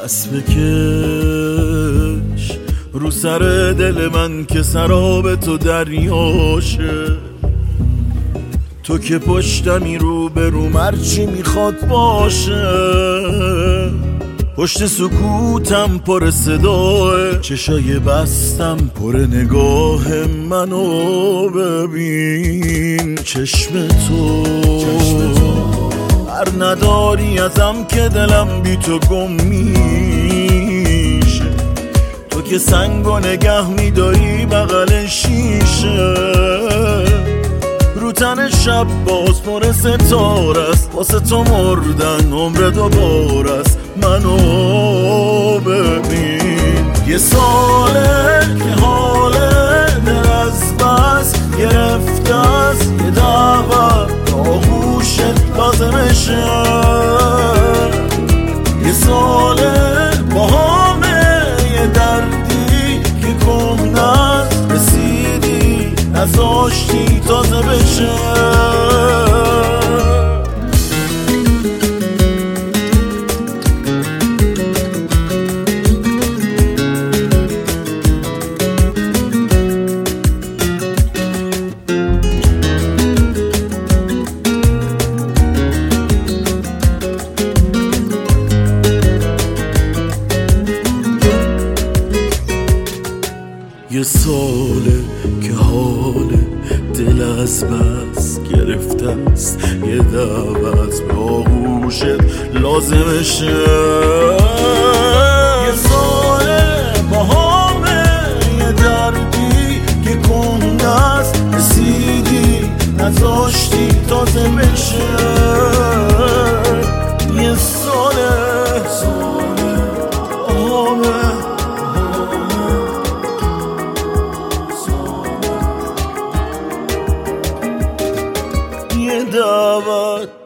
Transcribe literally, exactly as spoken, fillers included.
دست بکش رو سر دل من که سراب تو دریاشه. تو که پشتمی رو به رو مرچی میخواد باشه. پشت سکوتم پر صداه، چشای بستم پر نگاه منو ببین. چشم تو هر نداری ازم که دلم بی تو گم میشه. تو که سنگو نگه میداری بغل شیشه. رو تن شب باز پر ستاره است، واسه تو مردن عمر دوباره است. منو ببین یه ساله که حاله دل از بس گرفته است. یه دعوت آغوشت لازمشه. یه ساله با همه یه دردی که کهنه رسیدی نذاشتی تازه بشه. یه ساله که حال دل از بس گرفته است. یه دعوت به آغوشت لازمشه. یه ساله با همه یه دردی که کنده است. رسیدی نذاشتی تازه بشه. یه ساله یه دعوت